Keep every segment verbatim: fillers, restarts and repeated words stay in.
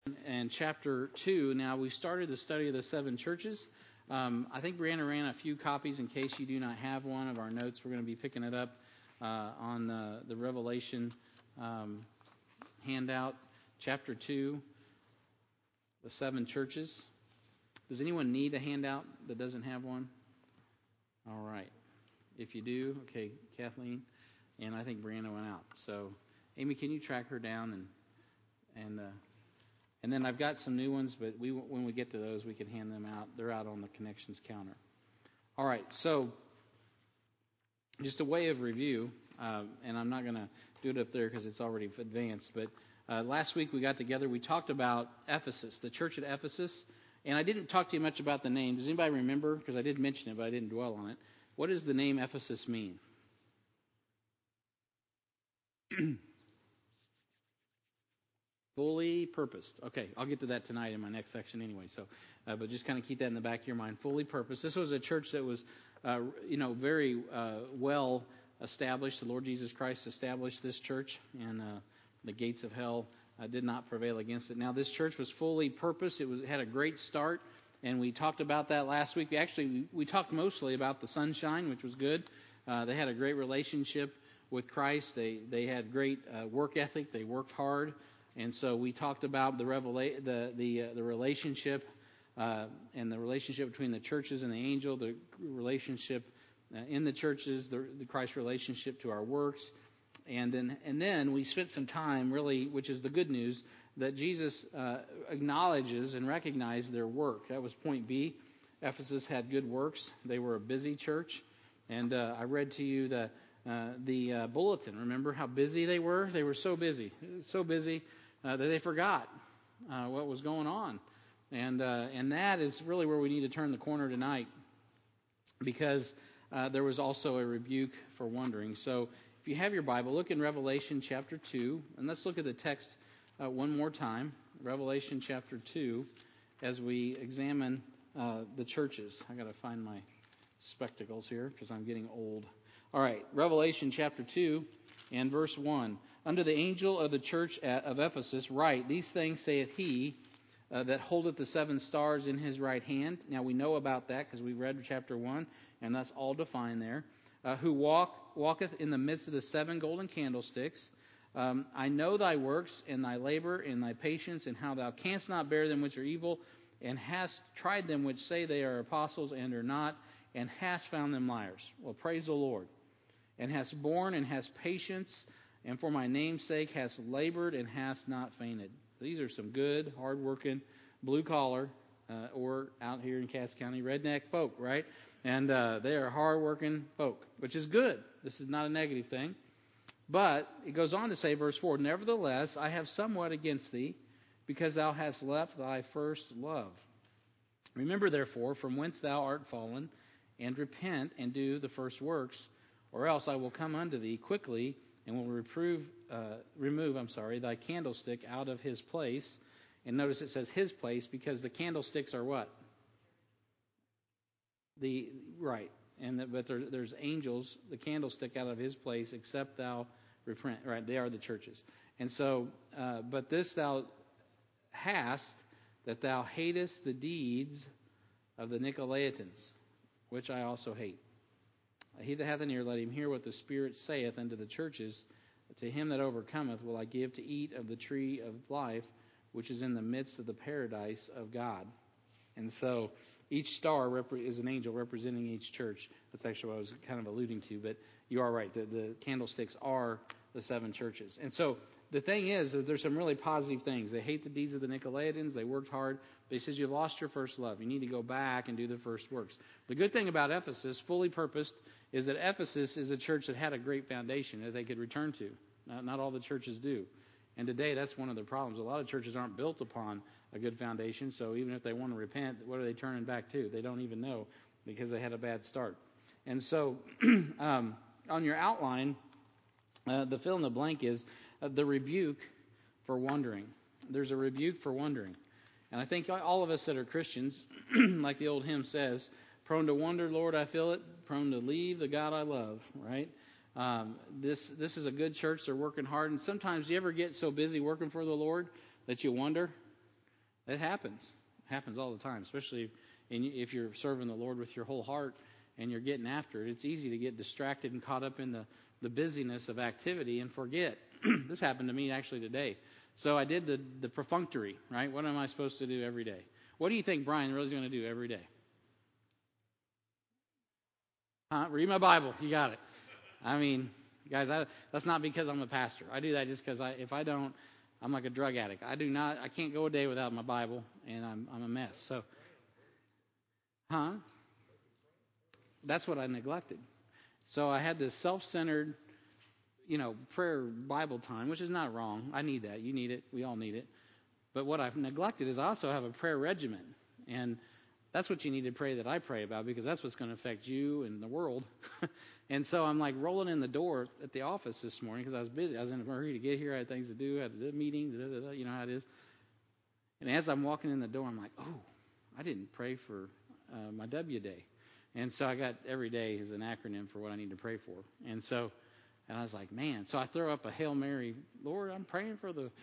and chapter two. Now, we started the study of the seven churches. Um, I think Brianna ran a few copies in case you do not have one of our notes. We're going to be picking it up uh, on the, the Revelation um, handout, chapter two, the seven churches. Does anyone need a handout that doesn't have one? All right. If you do, okay, Kathleen, and I think Brianna went out. So, Amy, can you track her down and and uh, and then I've got some new ones, but we when we get to those, we can hand them out. They're out on the connections counter. All right. So, just a way of review, uh, and I'm not going to do it up there because it's already advanced. But uh, last week we got together. We talked about Ephesus, the church at Ephesus, and I didn't talk to you much about the name. Does anybody remember? Because I did mention it, but I didn't dwell on it. What does the name Ephesus mean? Fully purposed. Okay, I'll get to that tonight in my next section anyway. So, uh, but just kind of keep that in the back of your mind. Fully purposed. This was a church that was, uh, you know, very uh, well established. The Lord Jesus Christ established this church, and uh, the gates of hell uh, did not prevail against it. Now, this church was fully purposed. It was it had a great start, and we talked about that last week. We actually we, we talked mostly about the sunshine, which was good. Uh, they had a great relationship with Christ. They they had great uh, work ethic. They worked hard. And so we talked about the revela- the the, uh, the relationship uh, and the relationship between the churches and the angel, the relationship uh, in the churches, the, the Christ relationship to our works, and then and then we spent some time really, which is the good news, that Jesus uh, acknowledges and recognizes their work. That was point B. Ephesus had good works. They were a busy church, and uh, I read to you the uh, the uh, bulletin. Remember how busy they were? They were so busy, so busy. Uh, that they forgot uh, what was going on. And uh, and that is really where we need to turn the corner tonight, because uh, there was also a rebuke for wandering. So if you have your Bible, look in Revelation chapter two, and let's look at the text uh, one more time. Revelation chapter two, as we examine uh, the churches. I got to find my spectacles here because I'm getting old. All right, Revelation chapter two and verse one. Unto the angel of the church of Ephesus write, These things saith he uh, that holdeth the seven stars in his right hand. Now we know about that because we read chapter one, and that's all defined there. Uh, who walk walketh in the midst of the seven golden candlesticks. Um, I know thy works, and thy labor, and thy patience, and how thou canst not bear them which are evil, and hast tried them which say they are apostles and are not, and hast found them liars. Well, praise the Lord. And hast borne and hast patience, and for my name's sake hast labored and hast not fainted. These are some good, hard-working, blue-collar, uh, or out here in Cass County, redneck folk, right? And uh, they are hard-working folk, which is good. This is not a negative thing. But it goes on to say, verse four, Nevertheless, I have somewhat against thee, because thou hast left thy first love. Remember, therefore, from whence thou art fallen, and repent, and do the first works, or else I will come unto thee quickly, and will reprove, uh, remove, I'm sorry, thy candlestick out of his place. And notice it says his place because the candlesticks are what? The right, and the, but there, there's angels. The candlestick out of his place, except thou repent. Right, they are the churches. And so, uh, but this thou hast, that thou hatest the deeds of the Nicolaitans, which I also hate. He that hath an ear, let him hear what the Spirit saith unto the churches. To him that overcometh will I give to eat of the tree of life, which is in the midst of the paradise of God. And so each star rep- is an angel representing each church. That's actually what I was kind of alluding to. But you are right. The, the candlesticks are the seven churches. And so the thing is that there's some really positive things. They hate the deeds of the Nicolaitans. They worked hard. But he says you've lost your first love. You need to go back and do the first works. The good thing about Ephesus, fully purposed, is that Ephesus is a church that had a great foundation that they could return to. Not, not all the churches do. And today, that's one of the problems. A lot of churches aren't built upon a good foundation, so even if they want to repent, what are they turning back to? They don't even know because they had a bad start. And so, um, on your outline, uh, the fill in the blank is uh, the rebuke for wandering. There's a rebuke for wandering. And I think all of us that are Christians, like the old hymn says, prone to wander, Lord, I feel it. Prone to leave the God I love, right? Um, this this is a good church. They're working hard. And sometimes you ever get so busy working for the Lord that you wonder? It happens. It happens all the time, especially if you're serving the Lord with your whole heart and you're getting after it. It's easy to get distracted and caught up in the, the busyness of activity and forget. This happened to me actually today. So I did the, the perfunctory, right? What am I supposed to do every day? What do you think Brian really is going to do every day? Huh? Read my Bible. You got it. I mean, guys, I, that's not because I'm a pastor. I do that just because I, if I don't, I'm like a drug addict. I do not. I can't go a day without my Bible, and I'm I'm a mess. So, huh? That's what I neglected. So I had this self-centered, you know, prayer Bible time, which is not wrong. I need that. You need it. We all need it. But what I've neglected is I also have a prayer regimen, and that's what you need to pray that I pray about, because that's what's going to affect you and the world. And so I'm like rolling in the door at the office this morning because I was busy. I was in a hurry to get here. I had things to do. I had a meeting. Da, da, da, you know how it is. And as I'm walking in the door, I'm like, oh, I didn't pray for uh, my W day. And so I got every day is an acronym for what I need to pray for. And so, and I was like, man. So I throw up a Hail Mary. Lord, I'm praying for the.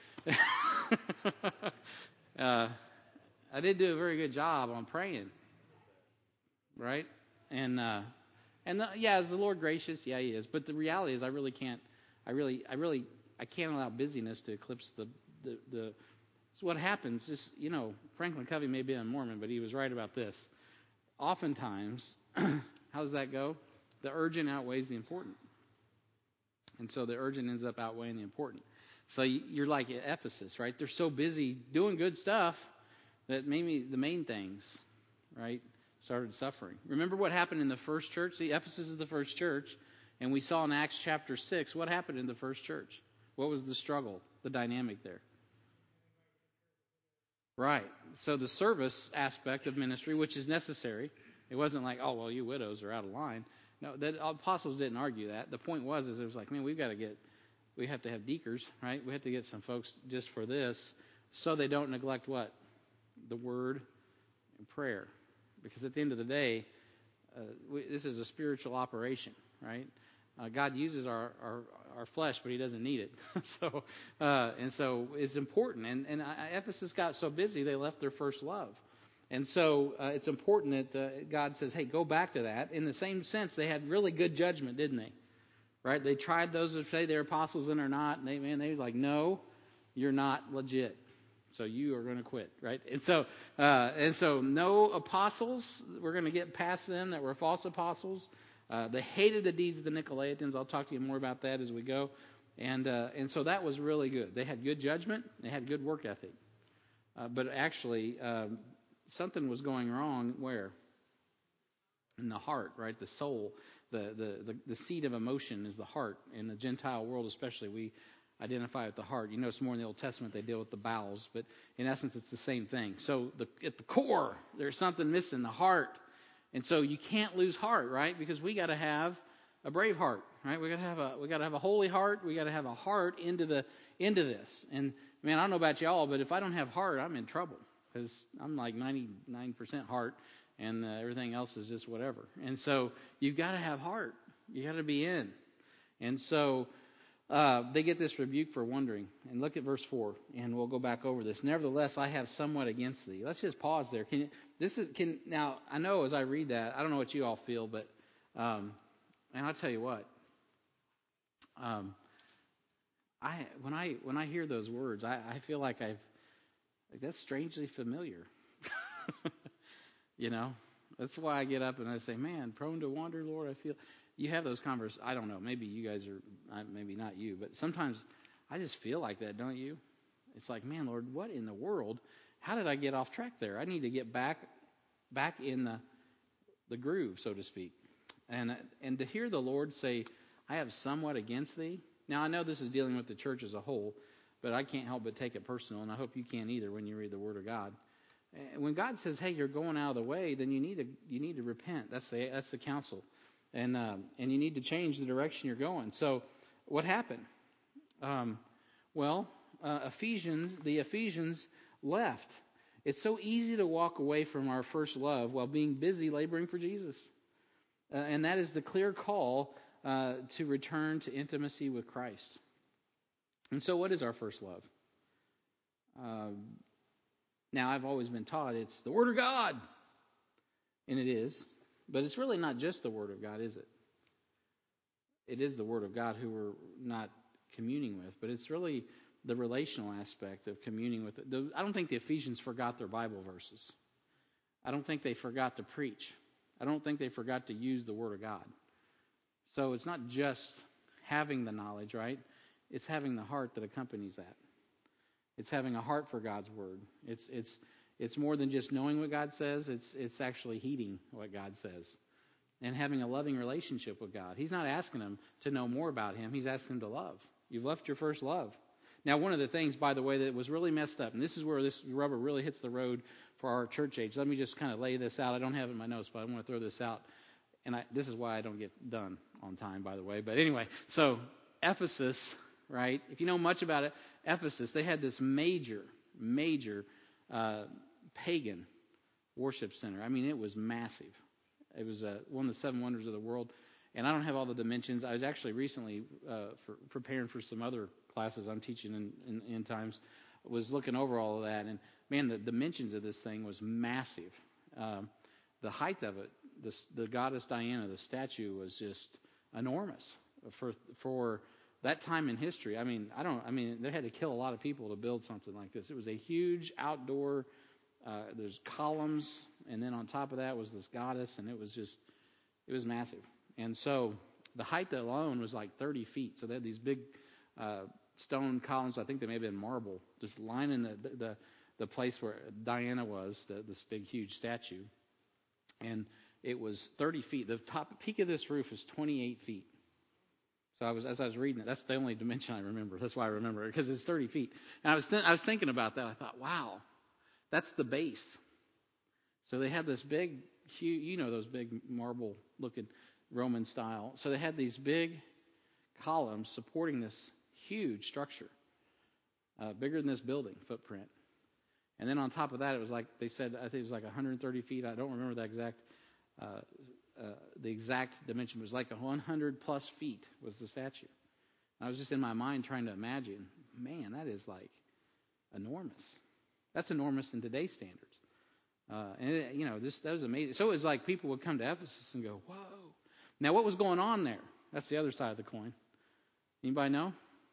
uh, I did do a very good job on praying, right? And uh, and the, yeah, is the Lord gracious? Yeah, He is. But the reality is, I really can't. I really, I really, I can't allow busyness to eclipse the the. the so what happens? Just you know, Franklin Covey may be a Mormon, but he was right about this. Oftentimes, how does that go? The urgent outweighs the important, and so the urgent ends up outweighing the important. So you're like at Ephesus, right? They're so busy doing good stuff that maybe the main things, right, started suffering. Remember what happened in the first church? See, Ephesus is the first church, and we saw in Acts chapter six what happened in the first church. What was the struggle, the dynamic there? Right. So the service aspect of ministry, which is necessary, it wasn't like, oh, well, you widows are out of line. No, the apostles didn't argue that. The point was, is it was like, man, we've got to get, we have to have deacons, right? We have to get some folks just for this, so they don't neglect what? The word and prayer. Because at the end of the day, uh, we, this is a spiritual operation, right? Uh, God uses our, our, our flesh, but He doesn't need it. so uh, and so it's important. And, and Ephesus got so busy, they left their first love. And so uh, it's important that uh, God says, hey, go back to that. In the same sense, they had really good judgment, didn't they? Right? They tried those who say they're apostles and are not. And they, man, they was like, no, you're not legit. So you are going to quit, right? And so, uh, and so, no apostles. We're going to get past them that were false apostles. Uh, they hated the deeds of the Nicolaitans. I'll talk to you more about that as we go. And uh, and so that was really good. They had good judgment. They had good work ethic. Uh, but actually, um, something was going wrong. Where? In the heart, right? The soul, the the the, the seat of emotion is the heart. In the Gentile world, especially, we identify with the heart. You notice more in the Old Testament they deal with the bowels, but in essence it's the same thing. So the, at the core, there's something missing, the heart. And so you can't lose heart, right? Because we got to have a brave heart, right? We got to have a we got to have a holy heart. We got to have a heart into the into this. And man, I don't know about y'all, but if I don't have heart, I'm in trouble, because I'm like ninety-nine percent heart, and uh, everything else is just whatever. And so you've got to have heart. You got to be in. And so Uh, they get this rebuke for wondering. And look at verse four, and we'll go back over this. Nevertheless, I have somewhat against thee. Let's just pause there. Can you, this is can now? I know as I read that, I don't know what you all feel, but um, and I'll tell you what. Um, I when I when I hear those words, I, I feel like I've like that's strangely familiar. You know, that's why I get up and I say, "Man, prone to wander, Lord." I feel. You have those conversations. I don't know. Maybe you guys are, maybe not you, but sometimes I just feel like that, don't you? It's like, man, Lord, what in the world? How did I get off track there? I need to get back, back in the, the groove, so to speak. And and to hear the Lord say, "I have somewhat against thee." Now I know this is dealing with the church as a whole, but I can't help but take it personal, and I hope you can't either when you read the Word of God. And when God says, "Hey, you're going out of the way," then you need to you need to repent. That's the that's the counsel. And um, and you need to change the direction you're going. So, what happened? Um, well, uh, Ephesians, the Ephesians left. It's so easy to walk away from our first love while being busy laboring for Jesus, uh, and that is the clear call uh, to return to intimacy with Christ. And so, what is our first love? Uh, Now, I've always been taught it's the Word of God, and it is, but it's really not just the Word of God, is it? It is the Word of God who we're not communing with, but it's really the relational aspect of communing with it. I don't think the Ephesians forgot their Bible verses. I don't think they forgot to preach. I don't think they forgot to use the Word of God. So it's not just having the knowledge, right? It's having the heart that accompanies that. It's having a heart for God's Word. It's it's it's more than just knowing what God says. It's it's actually heeding what God says and having a loving relationship with God. He's not asking them to know more about Him. He's asking them to love. You've left your first love. Now, one of the things, by the way, that was really messed up, and this is where this rubber really hits the road for our church age. Let me just kind of lay this out. I don't have it in my notes, but I want to throw this out. And I, this is why I don't get done on time, by the way. But anyway, so Ephesus, right? If you know much about it, Ephesus, they had this major, major uh, pagan worship center. I mean, it was massive. It was uh, one of the seven wonders of the world. And I don't have all the dimensions. I was actually recently uh, for, preparing for some other classes I'm teaching in, in, in times, was looking over all of that. And, man, the dimensions of this thing was massive. Um, the height of it, the, the goddess Diana, the statue, was just enormous for for that time in history. I mean, I don't. I mean, they had to kill a lot of people to build something like this. It was a huge outdoor. Uh, there's columns, and then on top of that was this goddess, and it was just, it was massive. And so the height alone was like thirty feet. So they had these big uh, stone columns. I think they may have been marble, just lining the the, the place where Diana was, the, this big, huge statue. And it was thirty feet. The top peak of this roof is twenty-eight feet. So I was, as I was reading it, that's the only dimension I remember. That's why I remember it, because it's thirty feet. And I was th- I was thinking about that. I thought, wow, that's the base. So they had this big, huge, you know, those big marble-looking Roman style. So they had these big columns supporting this huge structure, uh, bigger than this building footprint. And then on top of that, it was like they said, I think it was like one hundred thirty feet. I don't remember the exact, uh, uh, the exact dimension. It was like one hundred plus feet was the statue. And I was just in my mind trying to imagine, man, that is like enormous. That's enormous in today's standards. Uh, and it, you know, this that was amazing. So it was like people would come to Ephesus and go, whoa. Now, what was going on there? That's the other side of the coin. Anybody know?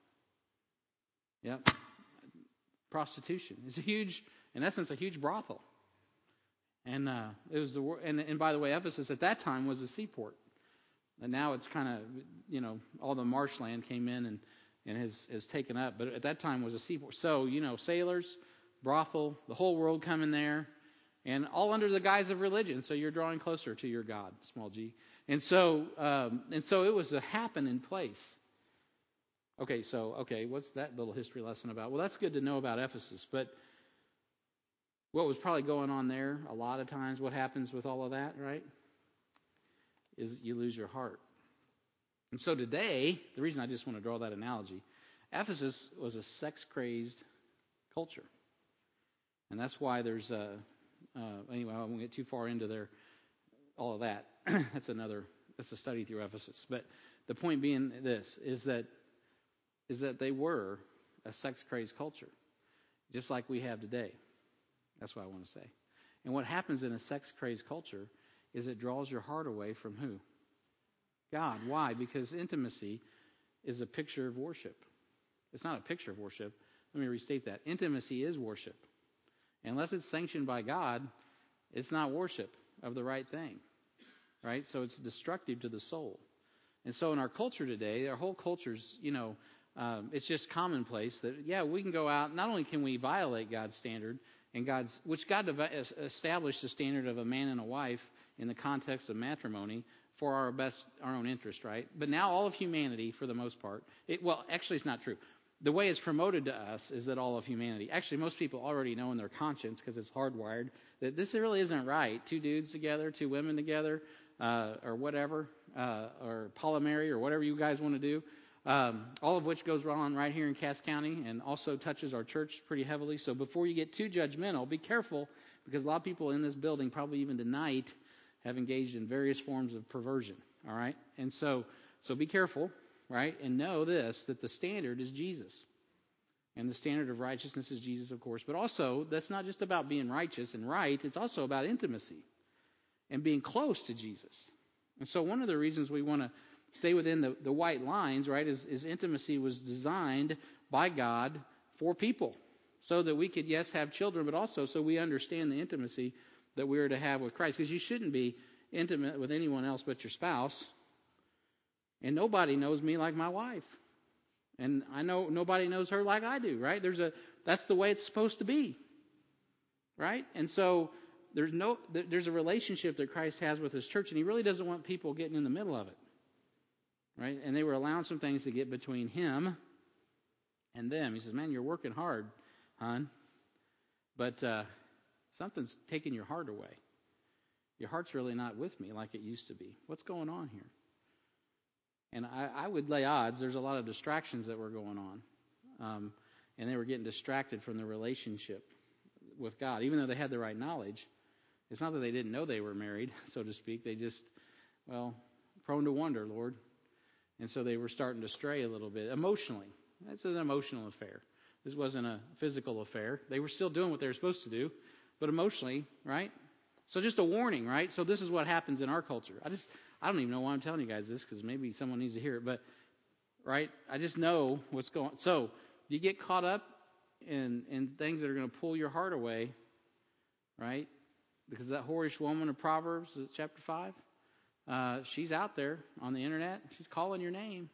Yep. Prostitution. It's a huge, in essence, a huge brothel. And uh, it was the and, and by the way, Ephesus at that time was a seaport. And now it's kind of, you know, all the marshland came in and, and has, has taken up. But at that time was a seaport. So, you know, sailors, brothel, the whole world coming there. And all under the guise of religion. So you're drawing closer to your God, small g. And so um, and so it was a happening place. Okay, so, okay, what's that little history lesson about? Well, that's good to know about Ephesus. But what was probably going on there, a lot of times, what happens with all of that, right, is you lose your heart. And so today, the reason I just want to draw that analogy, Ephesus was a sex-crazed culture. And that's why there's a... Uh, anyway, I won't get too far into their all of that. that's another. That's a study through Ephesus. But the point being this is that is that they were a sex-crazed culture, just like we have today. That's what I want to say. And what happens in a sex-crazed culture is it draws your heart away from who? God. Why? Because intimacy is a picture of worship. It's not a picture of worship. Let me restate that. Intimacy is worship. Unless it's sanctioned by God, it's not worship of the right thing, right? So it's destructive to the soul. And so in our culture today, our whole culture's, you know, um, it's just commonplace that, yeah, we can go out. Not only can we violate God's standard, and God's, which God established the standard of a man and a wife in the context of matrimony for our best, our own interest, right? But now all of humanity, for the most part, it, well, actually it's not true. The way it's promoted to us is that all of humanity, actually most people already know in their conscience, because it's hardwired, that this really isn't right. Two dudes together, two women together, uh, or whatever, uh, or polyamory, or whatever you guys want to do, um, all of which goes on right here in Cass County and also touches our church pretty heavily. So before you get too judgmental, be careful, because a lot of people in this building, probably even tonight, have engaged in various forms of perversion, all right? And so, so be careful. Right? And know this, that the standard is Jesus. And the standard of righteousness is Jesus, of course. But also, that's not just about being righteous and right. It's also about intimacy and being close to Jesus. And so one of the reasons we want to stay within the, the white lines, right, is, is intimacy was designed by God for people so that we could, yes, have children, but also so we understand the intimacy that we are to have with Christ. Because you shouldn't be intimate with anyone else but your spouse. And nobody knows me like my wife. And I know nobody knows her like I do, right? There's a that's the way it's supposed to be, right? And so there's no there's a relationship that Christ has with His church, and He really doesn't want people getting in the middle of it, right? And they were allowing some things to get between Him and them. He says, "Man, you're working hard, hon, but uh, something's taking your heart away. Your heart's really not with me like it used to be. What's going on here?" And I, I would lay odds there's a lot of distractions that were going on. Um, and they were getting distracted from the relationship with God. Even though they had the right knowledge, it's not that they didn't know they were married, so to speak. They just, well, prone to wonder, Lord. And so they were starting to stray a little bit emotionally. That's an emotional affair. This wasn't a physical affair. They were still doing what they were supposed to do, but emotionally, right? So just a warning, right? So this is what happens in our culture. I just, I don't even know why I'm telling you guys this, because maybe someone needs to hear it, but, right? I just know what's going on. So you get caught up in, in things that are going to pull your heart away, right? Because that whorish woman of Proverbs, chapter five, uh, she's out there on the internet. She's calling your name.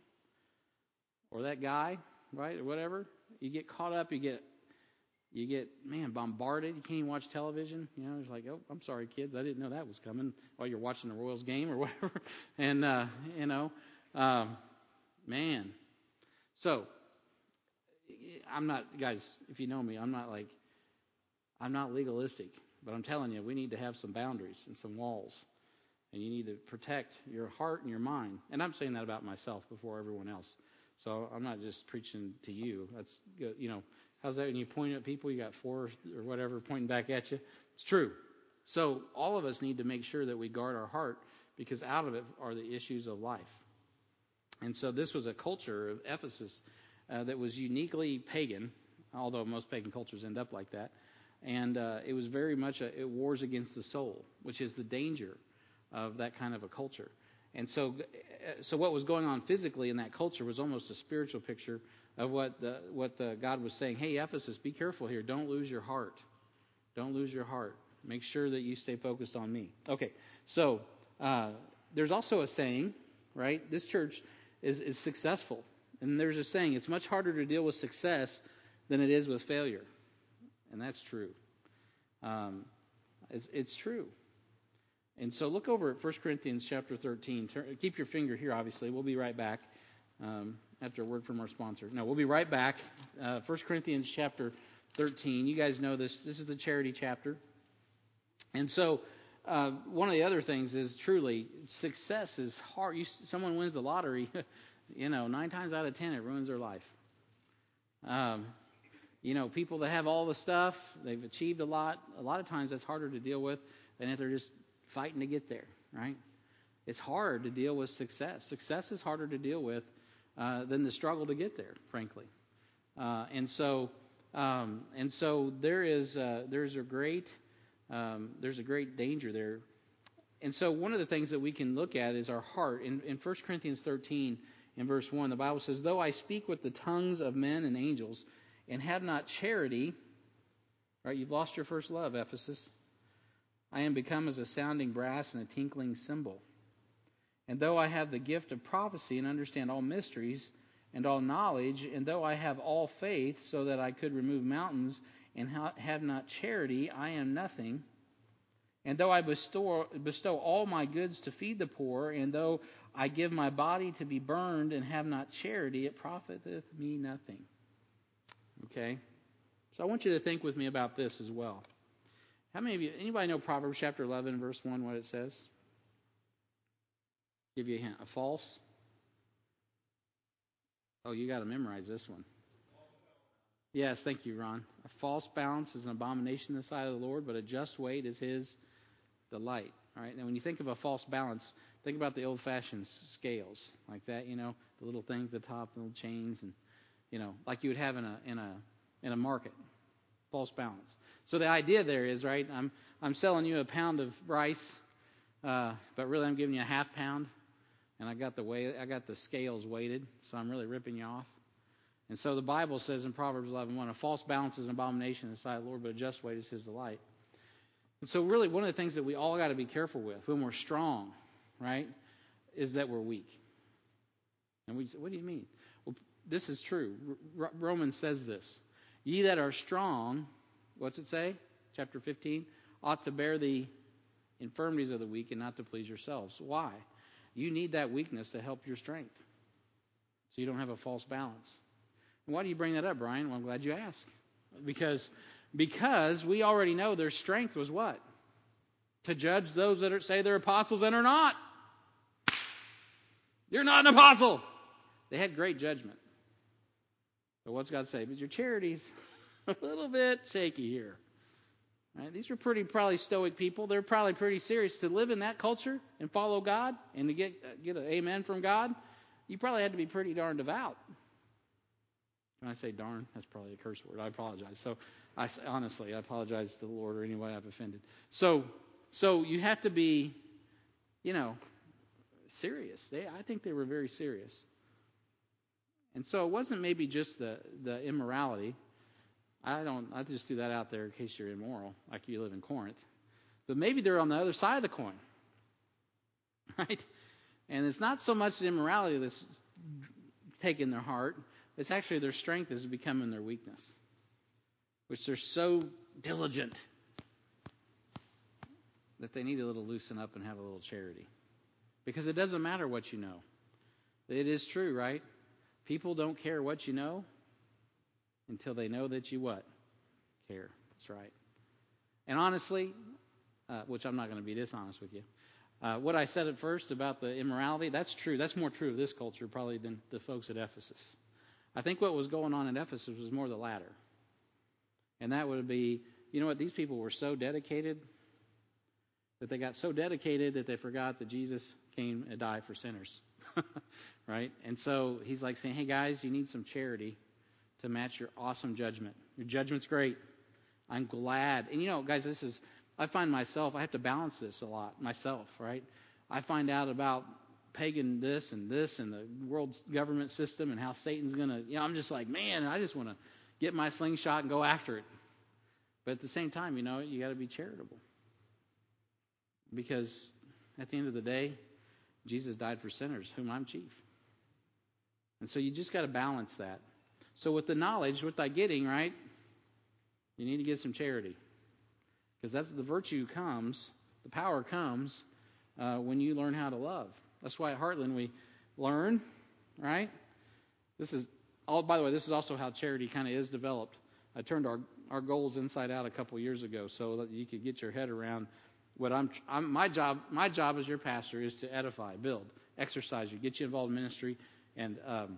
Or that guy, right, or whatever. You get caught up, you get You get, man, bombarded. You can't even watch television. You know, it's like, oh, I'm sorry, kids. I didn't know that was coming while you're watching the Royals game or whatever. And, uh, you know, um, man. So, I'm not, guys, if you know me, I'm not like, I'm not legalistic. But I'm telling you, we need to have some boundaries and some walls. And you need to protect your heart and your mind. And I'm saying that about myself before everyone else. So I'm not just preaching to you. That's, you know, how's that when you point at people, you got four or whatever pointing back at you? It's true. So all of us need to make sure that we guard our heart, because out of it are the issues of life. And so this was a culture of Ephesus uh, that was uniquely pagan, although most pagan cultures end up like that. And uh, it was very much a it wars against the soul, which is the danger of that kind of a culture. And so, so what was going on physically in that culture was almost a spiritual picture of what the, what the God was saying. Hey, Ephesus, be careful here. Don't lose your heart. Don't lose your heart. Make sure that you stay focused on me. Okay, so uh, there's also a saying, right? This church is, is successful. And there's a saying, it's much harder to deal with success than it is with failure. And that's true. Um, it's, it's true. And so look over at First Corinthians chapter thirteen. Turn, keep your finger here, obviously. We'll be right back um, after a word from our sponsor. No, we'll be right back. Uh, First Corinthians chapter thirteen. You guys know this. This is the charity chapter. And so uh, one of the other things is truly success is hard. You, someone wins the lottery, you know, nine times out of ten it ruins their life. Um, you know, people that have all the stuff, they've achieved a lot. A lot of times that's harder to deal with than if they're just fighting to get there, right? It's hard to deal with success. Success is harder to deal with uh, than the struggle to get there, frankly. Uh, and so, um, and so there is uh, there's a great um, there's a great danger there. And so one of the things that we can look at is our heart. In, in First Corinthians thirteen, in verse one, the Bible says, "Though I speak with the tongues of men and angels, and have not charity," right? You've lost your first love, Ephesus. "I am become as a sounding brass and a tinkling cymbal. And though I have the gift of prophecy and understand all mysteries and all knowledge, and though I have all faith so that I could remove mountains and ha- have not charity, I am nothing. And though I bestow, bestow all my goods to feed the poor, and though I give my body to be burned and have not charity, it profiteth me nothing." Okay? So I want you to think with me about this as well. How many of you, anybody know Proverbs chapter eleven, verse one, what it says? Give you a hint. A false? Oh, you got to memorize this one. Yes, thank you, Ron. A false balance is an abomination in the sight of the Lord, but a just weight is His delight. All right. Now, when you think of a false balance, think about the old-fashioned scales like that. You know, the little thing at the top, the little chains, and you know, like you would have in a in a in a market. False balance. So the idea there is, right, I'm I'm selling you a pound of rice, uh, but really I'm giving you a half pound, and I got the way I got the scales weighted, so I'm really ripping you off. And so the Bible says in Proverbs eleven one, a false balance is an abomination in the sight of the Lord, but a just weight is his delight. And so really one of the things that we all got to be careful with when we're strong, right, is that we're weak. And we say, what do you mean? Well, this is true. R- Romans says this. Ye that are strong, what's it say? Chapter fifteen, ought to bear the infirmities of the weak and not to please yourselves. Why? You need that weakness to help your strength, so you don't have a false balance. And why do you bring that up, Brian? Well, I'm glad you asked. Because, because we already know their strength was what? To judge those that are, say they're apostles and are not. You're not an apostle. They had great judgment. But what's God say? But your charity's a little bit shaky here. Right? These were pretty probably stoic people. They're probably pretty serious to live in that culture and follow God and to get get an amen from God. You probably had to be pretty darn devout. When I say darn, that's probably a curse word. I apologize. So, I honestly, I apologize to the Lord or anybody I've offended. So, so you have to be, you know, serious. They, I think they were very serious. And so it wasn't maybe just the, the immorality. I don't. I just threw that out there in case you're immoral, like you live in Corinth. But maybe they're on the other side of the coin, right? And it's not so much the immorality that's taken their heart. It's actually their strength is becoming their weakness, which they're so diligent that they need a little loosen up and have a little charity. Because it doesn't matter what you know. It is true, right? People don't care what you know until they know that you what? Care. That's right. And honestly, uh, which I'm not going to be dishonest with you, uh, what I said at first about the immorality, that's true. That's more true of this culture probably than the folks at Ephesus. I think what was going on in Ephesus was more the latter. And that would be, you know what, these people were so dedicated that they got so dedicated that they forgot that Jesus came and died for sinners. Right? And so he's like saying, hey guys, you need some charity to match your awesome judgment. Your judgment's great. I'm glad. And you know, guys, this is, I find myself, I have to balance this a lot myself, right? I find out about pagan this and this and the world's government system and how Satan's going to, you know, I'm just like, man, I just want to get my slingshot and go after it. But at the same time, you know, you got to be charitable. Because at the end of the day, Jesus died for sinners, whom I'm chief. And so you just got to balance that. So with the knowledge, what I'm getting, right, you need to get some charity. Because that's the virtue comes, the power comes uh, when you learn how to love. That's why at Heartland we learn, right? This is all. By the way, this is also how charity kind of is developed. I turned our, our goals inside out a couple years ago so that you could get your head around what I'm, I'm. My job, my job as your pastor is to edify, build, exercise you, get you involved in ministry, and um,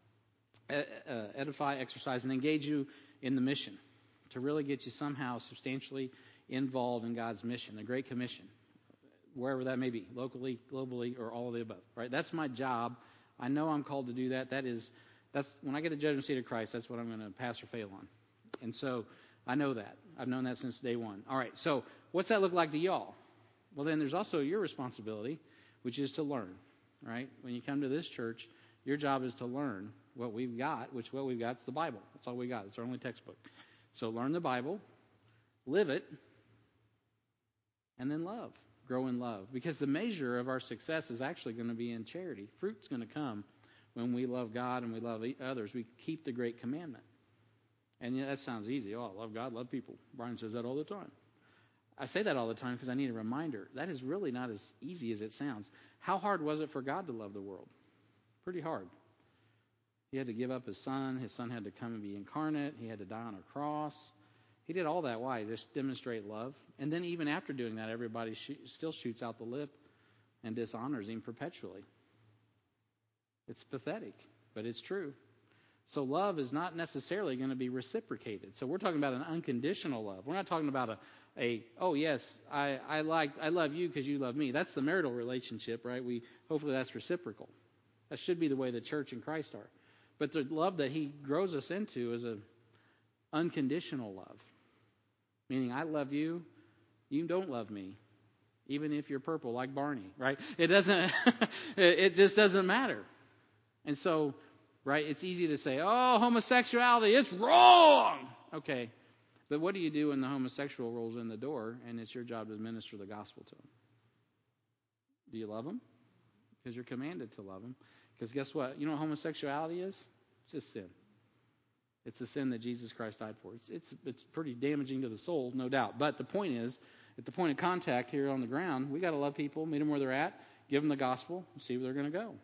edify, exercise, and engage you in the mission to really get you somehow substantially involved in God's mission, the Great Commission. Wherever that may be, locally, globally, or all of the above, right? That's my job. I know I'm called to do that. That is, that's when I get the judgment seat of Christ, that's what I'm going to pass or fail on. And so I know that. I've known that since day one. All right, so what's that look like to y'all? Well, then there's also your responsibility, which is to learn, right? When you come to this church, your job is to learn what we've got, which what we've got is the Bible. That's all we got. It's our only textbook. So learn the Bible, live it, and then love. Grow in love. Because the measure of our success is actually going to be in charity. Fruit's going to come when we love God and we love others. We keep the great commandment. And yeah, that sounds easy. Oh, I love God, love people. Brian says that all the time. I say that all the time because I need a reminder. That is really not as easy as it sounds. How hard was it for God to love the world? Pretty hard. He had to give up his son. His son had to come and be incarnate. He had to die on a cross. He did all that. Why? Just demonstrate love. And then even after doing that, everybody sh- still shoots out the lip and dishonors him perpetually. It's pathetic, but it's true. So love is not necessarily going to be reciprocated. So we're talking about an unconditional love. We're not talking about a, a oh yes, I, I like I love you because you love me. That's the marital relationship, right? We hopefully that's reciprocal. That should be the way the church and Christ are. But the love that he grows us into is a unconditional love. Meaning, I love you, you don't love me. Even if you're purple like Barney, right? It doesn't, it just doesn't matter. And so, right, it's easy to say, oh, homosexuality, it's wrong. Okay, but what do you do when the homosexual rolls in the door and it's your job to minister the gospel to them? Do you love them? Because you're commanded to love them. Because guess what? You know what homosexuality is? It's just sin. It's a sin that Jesus Christ died for. It's it's it's pretty damaging to the soul, no doubt. But the point is, at the point of contact here on the ground, we got to love people, meet them where they're at, give them the gospel, and see where they're going to go.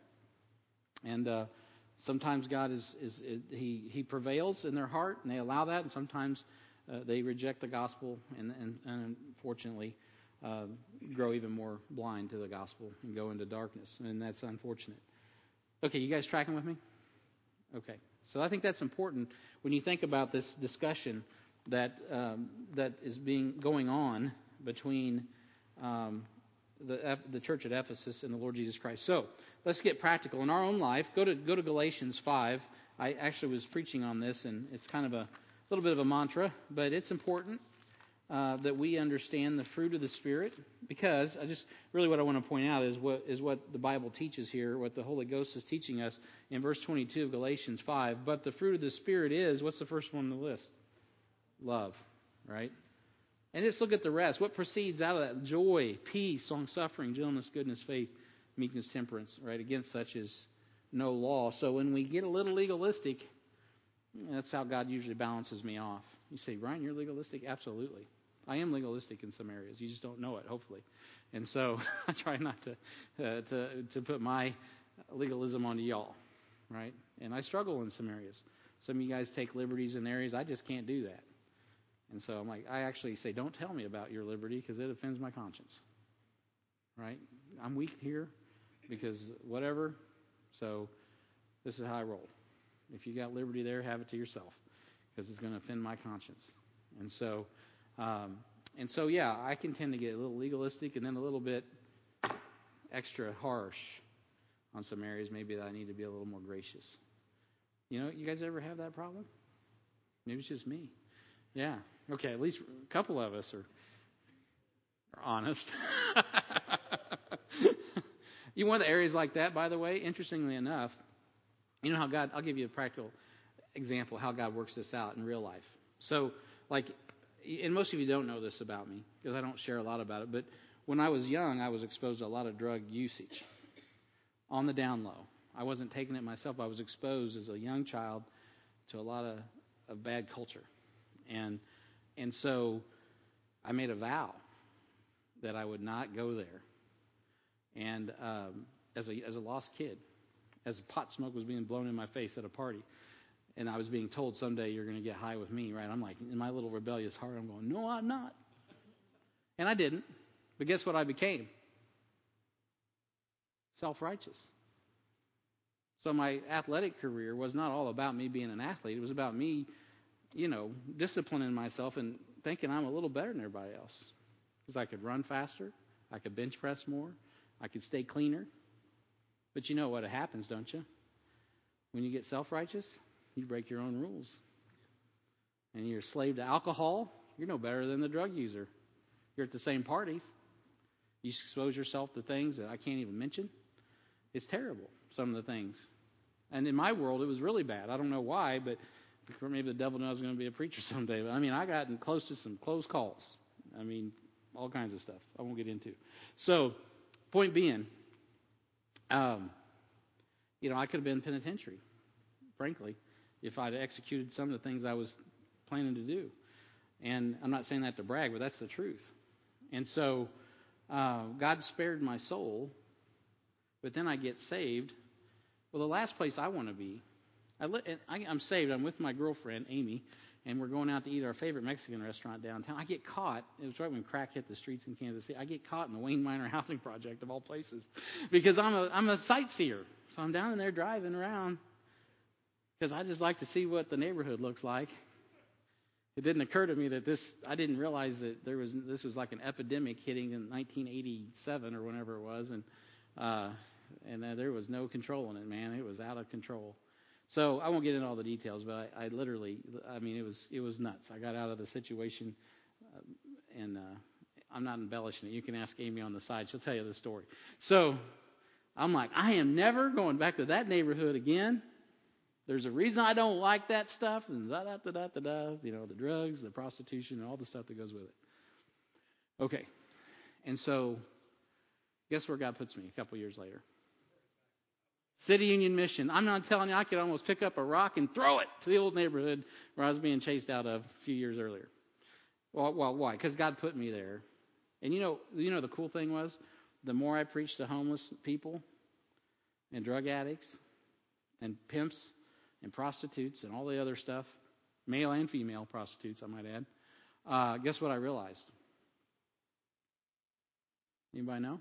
And uh, sometimes God is, is, is he he prevails in their heart, and they allow that. And sometimes uh, they reject the gospel, and and, and unfortunately uh, grow even more blind to the gospel and go into darkness. And that's unfortunate. Okay, you guys tracking with me? Okay. So I think that's important when you think about this discussion that um, that is being going on between um, the the church at Ephesus and the Lord Jesus Christ. So let's get practical in our own life. Go to go to Galatians five. I actually was preaching on this, and it's kind of a little bit of a mantra, but it's important uh, that we understand the fruit of the Spirit, because I just really what I want to point out is what is what the Bible teaches here, what the Holy Ghost is teaching us in verse twenty-two of Galatians five. But the fruit of the Spirit is, what's the first one on the list? Love, right? And just look at the rest. What proceeds out of that? Joy, peace, long-suffering, gentleness, goodness, faith, meekness, temperance, right? Against such is no law. So when we get a little legalistic, that's how God usually balances me off. You say, Brian, you're legalistic? Absolutely. I am legalistic in some areas. You just don't know it, hopefully. And so I try not to uh, to to put my legalism onto y'all, right? And I struggle in some areas. Some of you guys take liberties in areas I just can't do that. And so I'm like, I actually say, don't tell me about your liberty because it offends my conscience, right? I'm weak here because whatever. So this is how I roll. If you got liberty there, have it to yourself because it's going to offend my conscience. And so, um, and so, yeah, I can tend to get a little legalistic and then a little bit extra harsh on some areas maybe that I need to be a little more gracious. You know, you guys ever have that problem? Maybe it's just me. Yeah. Okay, at least a couple of us are, are honest. You want the areas like that, by the way, interestingly enough, you know how God, I'll give you a practical example how God works this out in real life. So, like, and most of you don't know this about me because I don't share a lot about it, but when I was young, I was exposed to a lot of drug usage on the down low. I wasn't taking it myself. I was exposed as a young child to a lot of, of bad culture. And and so I made a vow that I would not go there. And um, as a as a lost kid, as pot smoke was being blown in my face at a party, and I was being told someday you're going to get high with me, right? I'm like, in my little rebellious heart, I'm going, no, I'm not. And I didn't. But guess what I became? Self-righteous. So my athletic career was not all about me being an athlete. It was about me, you know, disciplining myself and thinking I'm a little better than everybody else. Because I could run faster, I could bench press more, I could stay cleaner. But you know what happens, don't you? When you get self-righteous, you break your own rules. And you're a slave to alcohol, you're no better than the drug user. You're at the same parties. You expose yourself to things that I can't even mention. It's terrible, some of the things. And in my world, it was really bad. I don't know why, but maybe the devil knew I was going to be a preacher someday. But I mean, I got close to some close calls. I mean, all kinds of stuff I won't get into. So, point being, um, you know, I could have been penitentiary, frankly, if I'd executed some of the things I was planning to do. And I'm not saying that to brag, but that's the truth. And so, uh, God spared my soul, but then I get saved. Well, the last place I want to be, I li- I, I'm saved. I'm with my girlfriend, Amy, and we're going out to eat our favorite Mexican restaurant downtown. I get caught. It was right when crack hit the streets in Kansas City. I get caught in the Wayne Minor Housing Project, of all places, because I'm a I'm a sightseer. So I'm down in there driving around because I just like to see what the neighborhood looks like. It didn't occur to me that this, I didn't realize that there was this was like an epidemic hitting in nineteen eighty-seven or whenever it was, and uh, and uh, there was no controlling it, man. It was out of control. So I won't get into all the details, but I, I literally, I mean, it was it was nuts. I got out of the situation, uh, and uh, I'm not embellishing it. You can ask Amy on the side; she'll tell you the story. So I'm like, I am never going back to that neighborhood again. There's a reason I don't like that stuff, and da da da da da da. You know, the drugs, the prostitution, and all the stuff that goes with it. Okay, and so guess where God puts me a couple years later? City Union Mission. I'm not telling you, I could almost pick up a rock and throw it to the old neighborhood where I was being chased out of a few years earlier. Well, well why? Because God put me there. And you know, you know the cool thing was, the more I preached to homeless people and drug addicts and pimps and prostitutes and all the other stuff, male and female prostitutes, I might add, uh, guess what I realized? Anybody know?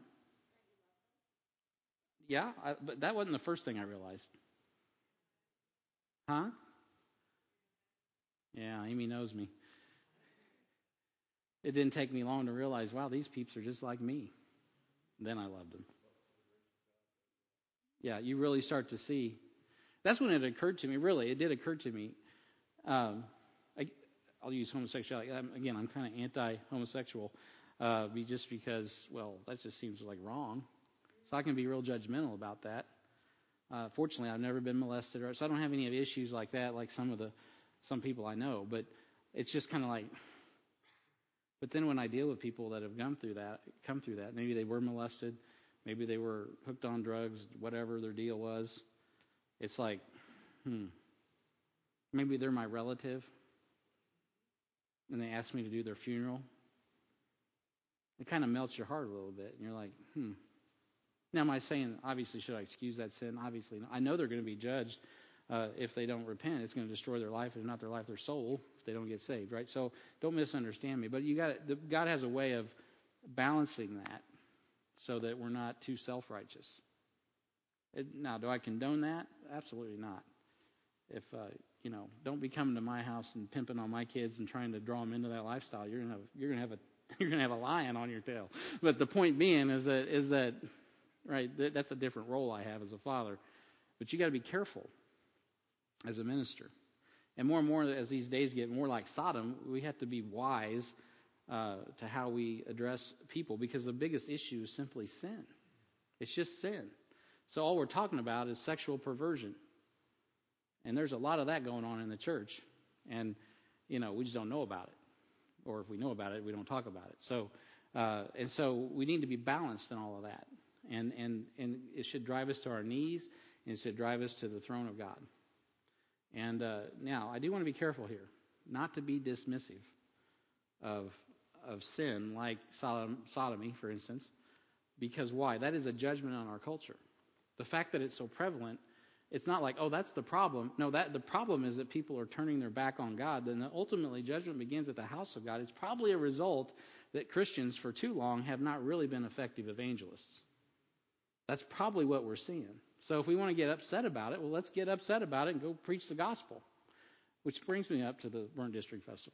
Yeah, I, but that wasn't the first thing I realized. Huh? Yeah, Amy knows me. It didn't take me long to realize, wow, these peeps are just like me. Then I loved them. Yeah, you really start to see. That's when it occurred to me, really, it did occur to me. Um, I, I'll use homosexuality. I'm, again, I'm kind of anti-homosexual uh, be just because, well, that just seems like wrong. So I can be real judgmental about that. Uh, fortunately, I've never been molested, or so I don't have any issues like that, like some of the some people I know. But it's just kind of like. But then when I deal with people that have come through that, come through that, maybe they were molested, maybe they were hooked on drugs, whatever their deal was. It's like, hmm, maybe they're my relative, and they ask me to do their funeral. It kind of melts your heart a little bit, and you're like, hmm. Now, am I saying, obviously, should I excuse that sin? Obviously not. I know they're going to be judged uh, if they don't repent. It's going to destroy their life, if not their life, their soul, if they don't get saved, right? So don't misunderstand me. But you got God has a way of balancing that so that we're not too self-righteous. It, now, do I condone that? Absolutely not. If, uh, you know, don't be coming to my house and pimping on my kids and trying to draw them into that lifestyle. You're going to have, you're going to have a, you're going to have a lion on your tail. But the point being is that, is that, right, that's a different role I have as a father. But you got to be careful as a minister. And more and more as these days get more like Sodom, we have to be wise uh, to how we address people, because the biggest issue is simply sin. It's just sin. So all we're talking about is sexual perversion. And there's a lot of that going on in the church. And, you know, we just don't know about it. Or if we know about it, we don't talk about it. So, uh, and so we need to be balanced in all of that. And, and, and it should drive us to our knees, and it should drive us to the throne of God. And uh, now, I do want to be careful here, not to be dismissive of of sin, like Sodom, sodomy, for instance, because why? That is a judgment on our culture. The fact that it's so prevalent, it's not like, oh, that's the problem. No, that the problem is that people are turning their back on God. Then ultimately, judgment begins at the house of God. It's probably a result that Christians, for too long, have not really been effective evangelists. That's probably what we're seeing. So if we want to get upset about it, well, let's get upset about it and go preach the gospel. Which brings me up to the Burnt District Festival.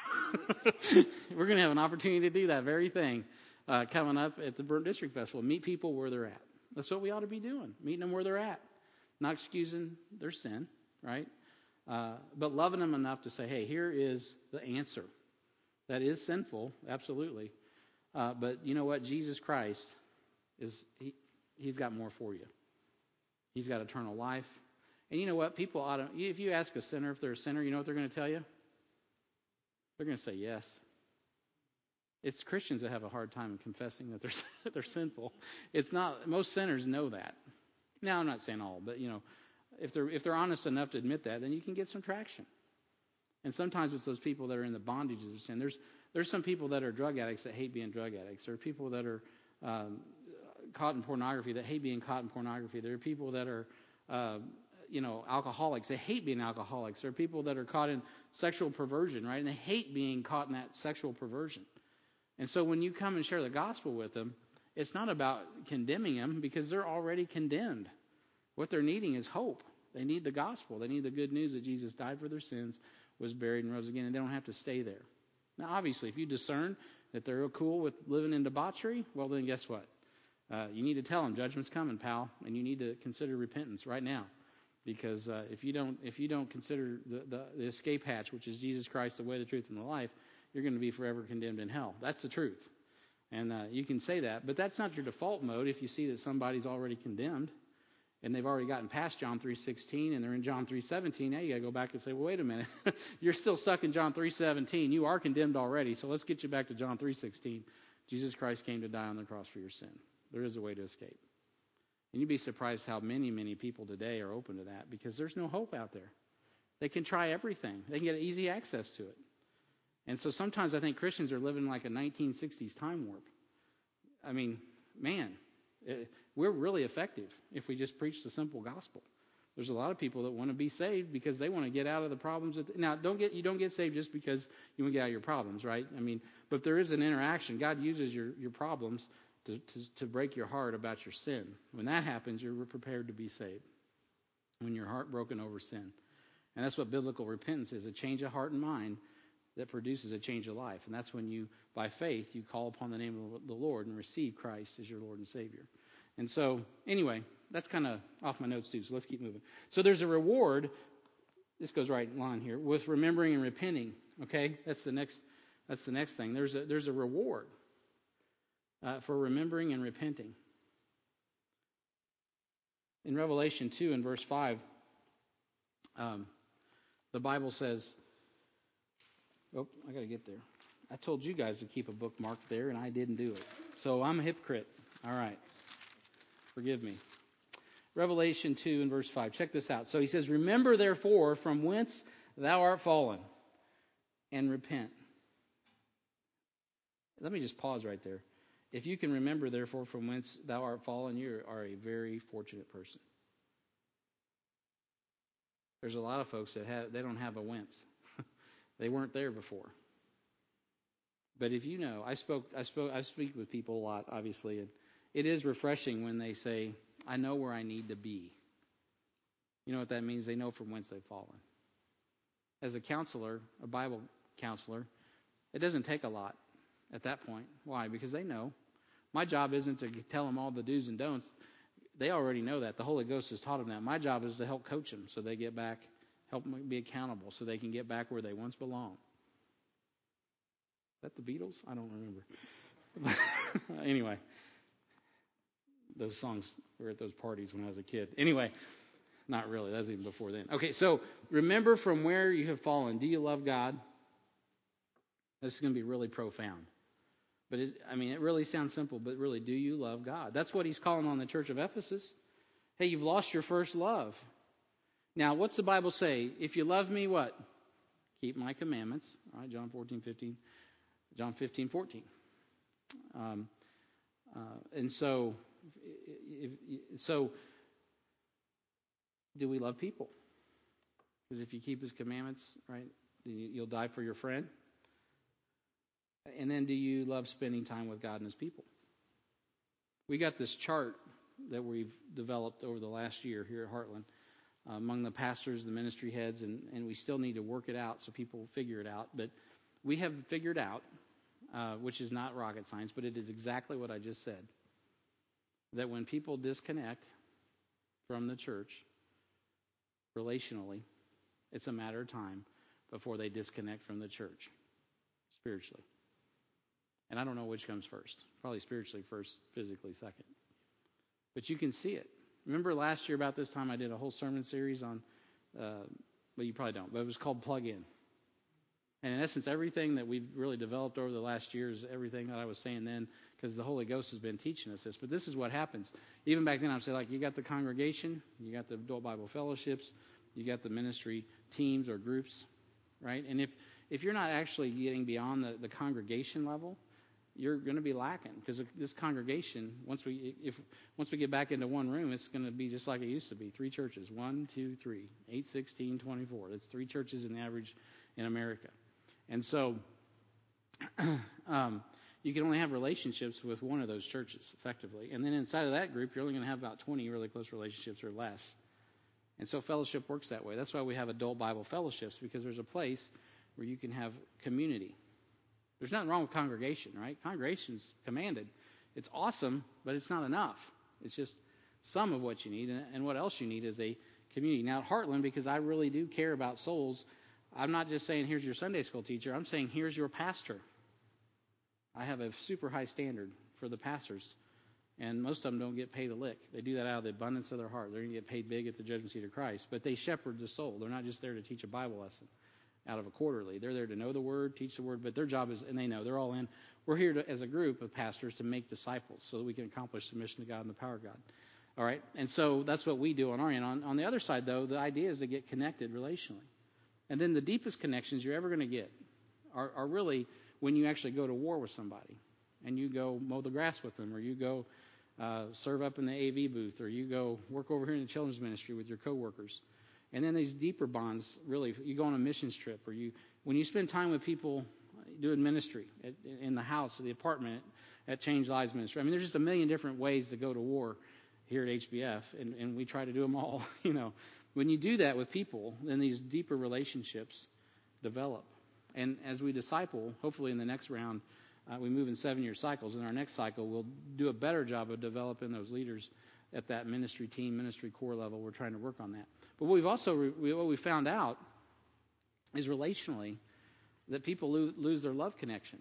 We're going to have an opportunity to do that very thing uh, coming up at the Burnt District Festival. Meet people where they're at. That's what we ought to be doing, meeting them where they're at. Not excusing their sin, right? Uh, but loving them enough to say, hey, here is the answer. That is sinful, absolutely. Uh, but you know what? Jesus Christ, is he, he's got more for you. He's got eternal life. And you know what? People ought to, if you ask a sinner if they're a sinner, you know what they're going to tell you? They're going to say yes. It's Christians that have a hard time confessing that they're they're sinful. It's not, most sinners know that. Now, I'm not saying all, but you know, if they're if they're honest enough to admit that, then you can get some traction. And sometimes it's those people that are in the bondages of sin. There's there's some people that are drug addicts that hate being drug addicts. There are people that are um, caught in pornography that hate being caught in pornography. There are people that are uh, you know, alcoholics. They hate being alcoholics. There are people that are caught in sexual perversion, right? And they hate being caught in that sexual perversion. And so when you come and share the gospel with them, it's not about condemning them, because they're already condemned. What they're needing is hope. They need the gospel. They need the good news that Jesus died for their sins, was buried, and rose again, and they don't have to stay there. Now, obviously, if you discern that they're cool with living in debauchery, well, then guess what? Uh, you need to tell them, judgment's coming, pal, and you need to consider repentance right now. Because uh, if you don't if you don't consider the, the, the escape hatch, which is Jesus Christ, the way, the truth, and the life, you're going to be forever condemned in hell. That's the truth. And uh, you can say that, but that's not your default mode if you see that somebody's already condemned and they've already gotten past John three sixteen and they're in John three seventeen. Now you got to go back and say, well, wait a minute. You're still stuck in John three seventeen. You are condemned already, so let's get you back to John three sixteen. Jesus Christ came to die on the cross for your sin. There is a way to escape. And you'd be surprised how many, many people today are open to that because there's no hope out there. They can try everything. They can get easy access to it. And so sometimes I think Christians are living like a nineteen sixties time warp. I mean, man, it, we're really effective if we just preach the simple gospel. There's a lot of people that want to be saved because they want to get out of the problems. That, now, don't get you don't get saved just because you want to get out of your problems, right? I mean, but there is an interaction. God uses your, your problems to, to, to break your heart about your sin. When that happens, you're prepared to be saved. When you're heartbroken over sin. And that's what biblical repentance is, a change of heart and mind that produces a change of life. And that's when you, by faith, you call upon the name of the Lord and receive Christ as your Lord and Savior. And so, anyway, that's kind of off my notes too, so let's keep moving. So there's a reward, this goes right in line here, with remembering and repenting. Okay, that's the next that's the next thing. There's a, there's a reward uh, for remembering and repenting. In Revelation two and verse five, um, the Bible says, oh, I got to get there. I told you guys to keep a bookmark there, and I didn't do it. So I'm a hypocrite. All right. Forgive me. Revelation two and verse five. Check this out. So he says, remember therefore from whence thou art fallen, and repent. Let me just pause right there. If you can remember therefore from whence thou art fallen, you are a very fortunate person. There's a lot of folks that have they don't have a whence. They weren't there before. But if you know, I spoke, I spoke, I speak with people a lot, obviously, and it is refreshing when they say, "I know where I need to be." You know what that means? They know from whence they've fallen. As a counselor, a Bible counselor, it doesn't take a lot at that point. Why? Because they know. My job isn't to tell them all the do's and don'ts. They already know that. The Holy Ghost has taught them that. My job is to help coach them so they get back, help them be accountable so they can get back where they once belonged. Is that the Beatles? I don't remember. Anyway, those songs were at those parties when I was a kid. Anyway, not really. That was even before then. Okay, so remember from where you have fallen. Do you love God? This is going to be really profound. But, it, I mean, it really sounds simple, but really, do you love God? That's what he's calling on the church of Ephesus. Hey, you've lost your first love. Now, what's the Bible say? If you love me, what? Keep my commandments. All right, John fourteen, fifteen. John fifteen, fourteen. Um, uh, and so, if, if, so, do we love people? Because if you keep his commandments, right, you'll die for your friend. And then do you love spending time with God and his people? We got this chart that we've developed over the last year here at Heartland uh, among the pastors, the ministry heads, and, and we still need to work it out so people figure it out. But we have figured out, uh, which is not rocket science, but it is exactly what I just said, that when people disconnect from the church relationally, it's a matter of time before they disconnect from the church spiritually. And I don't know which comes first. Probably spiritually first, physically second. But you can see it. Remember last year about this time I did a whole sermon series on, uh, well, you probably don't, but it was called Plug In. And in essence, everything that we've really developed over the last year is everything that I was saying then, because the Holy Ghost has been teaching us this. But this is what happens. Even back then, I would say, like, you got the congregation, you got the adult Bible fellowships, you got the ministry teams or groups, right? And if, if you're not actually getting beyond the, the congregation level, you're going to be lacking, because this congregation, once we if once we get back into one room, it's going to be just like it used to be. Three churches. One, two, three. Eight, sixteen, twenty-four. That's three churches in the average in America. And so um, you can only have relationships with one of those churches effectively. And then inside of that group, you're only going to have about twenty really close relationships or less. And so fellowship works that way. That's why we have adult Bible fellowships, because there's a place where you can have community. There's nothing wrong with congregation, right? Congregation's commanded. It's awesome, but it's not enough. It's just some of what you need. And what else you need is a community. Now, at Heartland, because I really do care about souls, I'm not just saying, here's your Sunday school teacher. I'm saying, here's your pastor. I have a super high standard for the pastors, and most of them don't get paid a lick. They do that out of the abundance of their heart. They're going to get paid big at the judgment seat of Christ, but they shepherd the soul. They're not just there to teach a Bible lesson out of a quarterly. They're there to know the Word, teach the Word, but their job is, and they know, they're all in. We're here to, as a group of pastors to make disciples so that we can accomplish the mission of God and the power of God. All right? And so that's what we do on our end. On, on the other side, though, the idea is to get connected relationally. And then the deepest connections you're ever going to get are, are really when you actually go to war with somebody and you go mow the grass with them, or you go uh, serve up in the A V booth, or you go work over here in the children's ministry with your coworkers. And then these deeper bonds, really, you go on a missions trip, or you when you spend time with people doing ministry at, in the house, or the apartment, at Change Lives Ministry. I mean, there's just a million different ways to go to war here at H B F, and, and we try to do them all. You know, when you do that with people, then these deeper relationships develop. And as we disciple, hopefully in the next round, uh, we move in seven-year cycles. In our next cycle, we'll do a better job of developing those leaders at that ministry team, ministry core level. We're trying to work on that. But what we've also, we, what we found out is relationally that people lo- lose their love connection.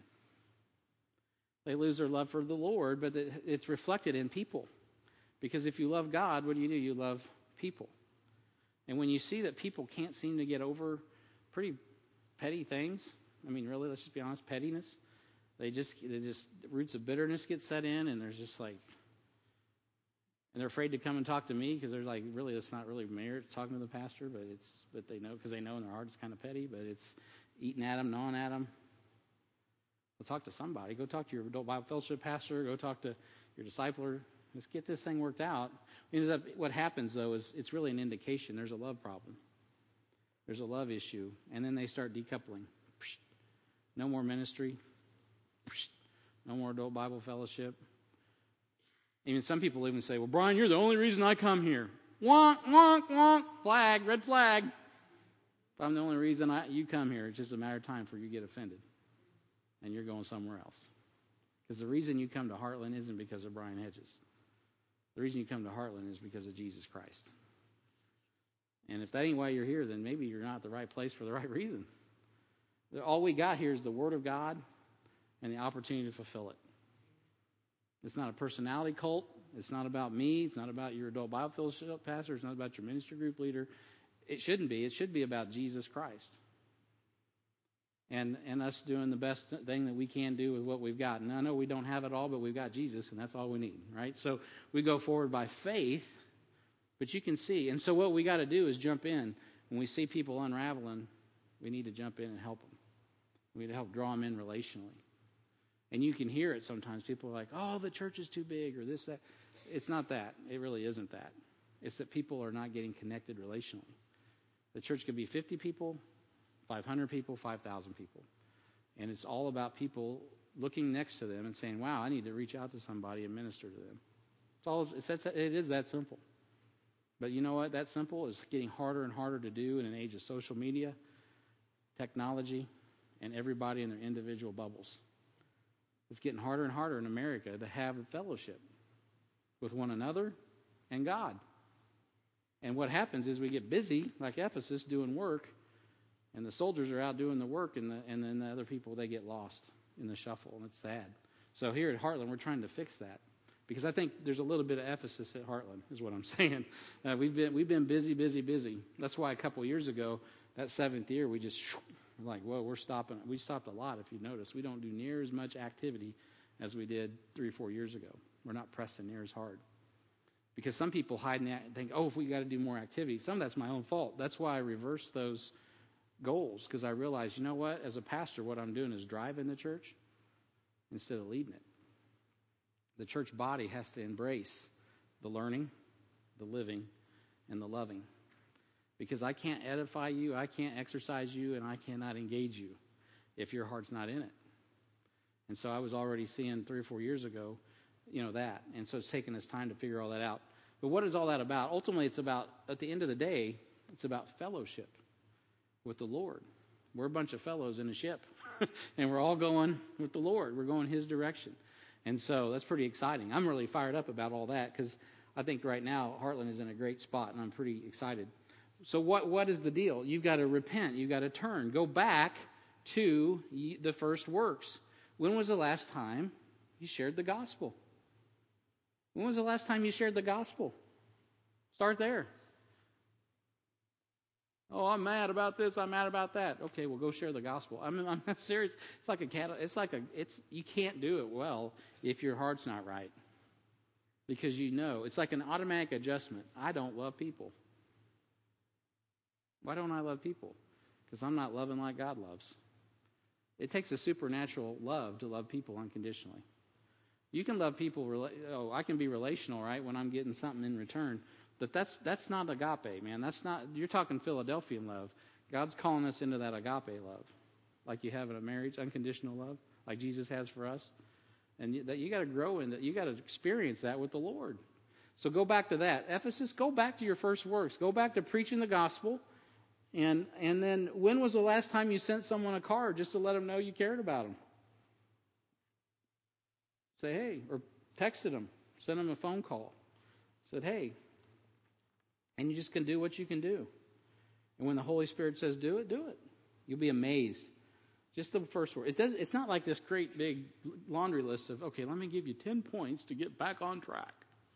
They lose their love for the Lord, but it's reflected in people. Because if you love God, what do you do? You love people. And when you see that people can't seem to get over pretty petty things, I mean, really, let's just be honest, pettiness. They just, they just, roots of bitterness get set in, and there's just like, and they're afraid to come and talk to me because they're like, really, that's not really merit talking to the pastor, but it's, but they know, because they know in their heart it's kind of petty, but it's eating at them, gnawing at them. Go talk to somebody. Go talk to your adult Bible fellowship pastor. Go talk to your discipler. Let's get this thing worked out. What happens, though, is it's really an indication there's a love problem. There's a love issue. And then they start decoupling. No more ministry. No more adult Bible fellowship. Even some people even say, well, Brian, you're the only reason I come here. Wonk, wonk, wonk. Flag, red flag. If I'm the only reason I, you come here, it's just a matter of time for you to get offended. And you're going somewhere else. Because the reason you come to Heartland isn't because of Brian Hedges. The reason you come to Heartland is because of Jesus Christ. And if that ain't why you're here, then maybe you're not at the right place for the right reason. All we got here is the Word of God and the opportunity to fulfill it. It's not a personality cult. It's not about me. It's not about your adult Bible fellowship pastor. It's not about your ministry group leader. It shouldn't be. It should be about Jesus Christ. And and us doing the best thing that we can do with what we've got. And I know we don't have it all, but we've got Jesus, and that's all we need, right? So we go forward by faith, but you can see. And so what we got to do is jump in. When we see people unraveling, we need to jump in and help them. We need to help draw them in relationally. And you can hear it sometimes. People are like, oh, the church is too big, or this, that. It's not that. It really isn't that. It's that people are not getting connected relationally. The church could be fifty people, five hundred people, five thousand people. And it's all about people looking next to them and saying, wow, I need to reach out to somebody and minister to them. It's all, it's that, it is that simple. But you know what? That simple is getting harder and harder to do in an age of social media, technology, and everybody in their individual bubbles. It's getting harder and harder in America to have a fellowship with one another and God. And what happens is we get busy, like Ephesus, doing work, and the soldiers are out doing the work, and, the, and then the other people, they get lost in the shuffle, and it's sad. So here at Heartland, we're trying to fix that. Because I think there's a little bit of Ephesus at Heartland, is what I'm saying. Uh, we've been we've been busy, busy, busy. That's why a couple of years ago, that seventh year, we just, we're like, whoa, we're stopping. We stopped a lot, if you notice. We don't do near as much activity as we did three or four years ago. We're not pressing near as hard. Because some people hide in that and think, oh, if we got to do more activity. Some of that's my own fault. That's why I reversed those goals, because I realized, you know what? As a pastor, what I'm doing is driving the church instead of leading it. The church body has to embrace the learning, the living, and the loving. Because I can't edify you, I can't exercise you, and I cannot engage you if your heart's not in it. And so I was already seeing three or four years ago, you know, that. And so it's taken us time to figure all that out. But what is all that about? Ultimately, it's about, at the end of the day, it's about fellowship with the Lord. We're a bunch of fellows in a ship, and we're all going with the Lord. We're going His direction. And so that's pretty exciting. I'm really fired up about all that because I think right now Heartland is in a great spot, and I'm pretty excited. So what what is the deal? You've got to repent. You've got to turn. Go back to the first works. When was the last time you shared the gospel? When was the last time you shared the gospel? Start there. Oh, I'm mad about this. I'm mad about that. Okay, well, go share the gospel. I mean, I'm not serious. It's like a cat. It's like a. It's you can't do it well if your heart's not right, because you know it's like an automatic adjustment. I don't love people. Why don't I love people? Because I'm not loving like God loves. It takes a supernatural love to love people unconditionally. You can love people. Oh, I can be relational, right? When I'm getting something in return. But that's that's not agape, man. That's not. You're talking Philadelphian love. God's calling us into that agape love, like you have in a marriage, unconditional love, like Jesus has for us. And you, that you got to grow in that. You got to experience that with the Lord. So go back to that. Ephesus, go back to your first works. Go back to preaching the gospel. And and then when was the last time you sent someone a card just to let them know you cared about them? Say, hey, or texted them, sent them a phone call. Said, hey. And you just can do what you can do. And when the Holy Spirit says do it, do it. You'll be amazed. Just the first word. It does. It's not like this great big laundry list of, okay, let me give you ten points to get back on track.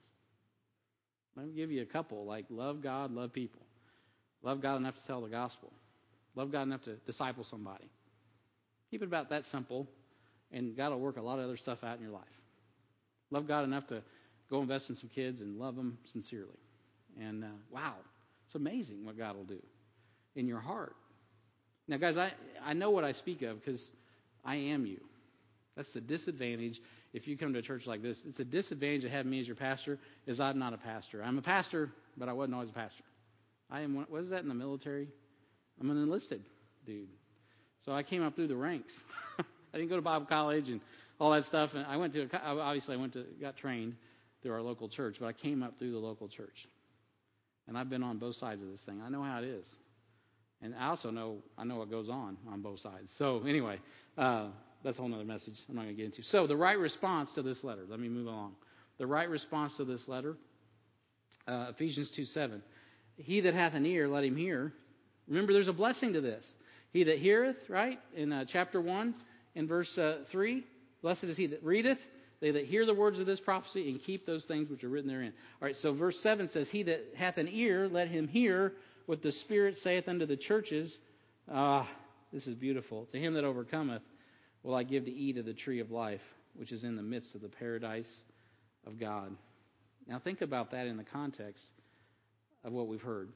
Let me give you a couple, like love God, love people. Love God enough to tell the gospel. Love God enough to disciple somebody. Keep it about that simple, and God will work a lot of other stuff out in your life. Love God enough to go invest in some kids and love them sincerely. And uh, wow, it's amazing what God will do in your heart. Now, guys, I, I know what I speak of because I am you. That's the disadvantage if you come to a church like this. It's a disadvantage of having me as your pastor is I'm not a pastor. I'm a pastor, but I wasn't always a pastor. I am, what is that in the military? I'm an enlisted dude. So I came up through the ranks. I didn't go to Bible college and all that stuff. And I went to, obviously I went to, got trained through our local church, but I came up through the local church. And I've been on both sides of this thing. I know how it is. And I also know, I know what goes on on both sides. So anyway, uh, that's a whole other message I'm not going to get into. So the right response to this letter. Let me move along. The right response to this letter, uh, Ephesians two seven. He that hath an ear, let him hear. Remember, there's a blessing to this. He that heareth, right, in uh, chapter one, in verse uh, three, blessed is he that readeth, they that hear the words of this prophecy and keep those things which are written therein. All right, so verse seven says, he that hath an ear, let him hear what the Spirit saith unto the churches. Ah, this is beautiful. To him that overcometh will I give to eat of the tree of life, which is in the midst of the paradise of God. Now think about that in the context of what we've heard.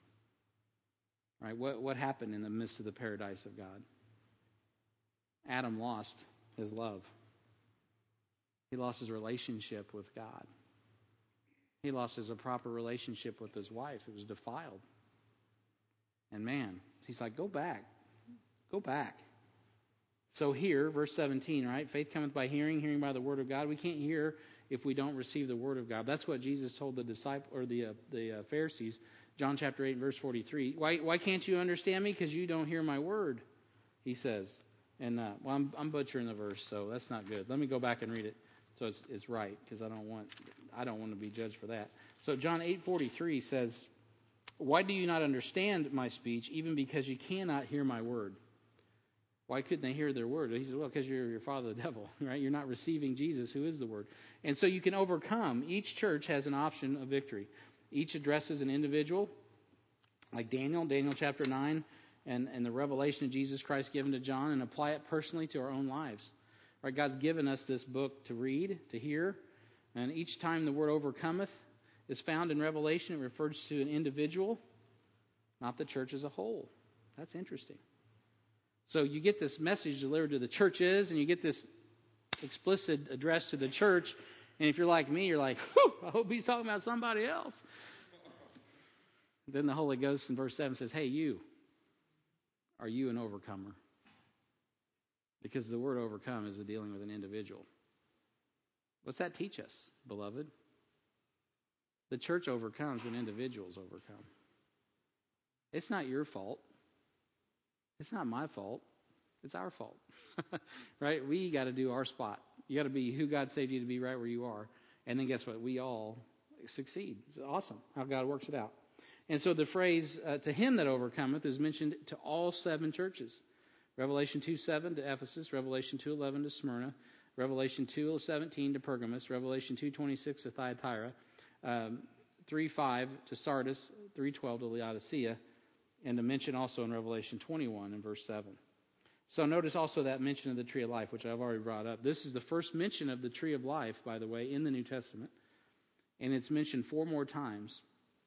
All right, what, what happened in the midst of the paradise of God? Adam lost his love. He lost his relationship with God. He lost his a proper relationship with his wife. It was defiled. And man, he's like, go back. Go back. So here, verse seventeen, right? Faith cometh by hearing, hearing by the word of God. We can't hear if we don't receive the word of God. That's what Jesus told the disciple or the uh, the uh, Pharisees. John chapter eight, verse forty-three. Why why can't you understand me? Because you don't hear my word, he says. And uh, well, I'm I'm butchering the verse, so that's not good. Let me go back and read it so it's it's right, because I don't want I don't want to be judged for that. So John eight forty-three says, why do you not understand my speech, even because you cannot hear my word? Why couldn't they hear their word? He says, well, because you're your father, the devil, right? You're not receiving Jesus, who is the word. And so you can overcome. Each church has an option of victory. Each addresses an individual, like Daniel, Daniel chapter nine, and, and the revelation of Jesus Christ given to John, and apply it personally to our own lives. Right? God's given us this book to read, to hear, and each time the word overcometh is found in Revelation, it refers to an individual, not the church as a whole. That's interesting. So you get this message delivered to the churches, and you get this explicit address to the church. And if you're like me, you're like, whew, I hope he's talking about somebody else. Then the Holy Ghost in verse seven says, hey, you, are you an overcomer? Because the word overcome is a dealing with an individual. What's that teach us, beloved? The church overcomes when individuals overcome. It's not your fault. It's not my fault. It's our fault. Right? We got to do our spot. You got to be who God saved you to be right where you are. And then guess what? We all succeed. It's awesome how God works it out. And so the phrase, uh, to him that overcometh, is mentioned to all seven churches. Revelation two seven to Ephesus, Revelation two eleven to Smyrna, Revelation two seventeen to Pergamos, Revelation two twenty-six to Thyatira, um, three five to Sardis, three twelve to Laodicea, and to mention also in Revelation twenty-one and verse seven. So notice also that mention of the tree of life, which I've already brought up. This is the first mention of the tree of life, by the way, in the New Testament. And it's mentioned four more times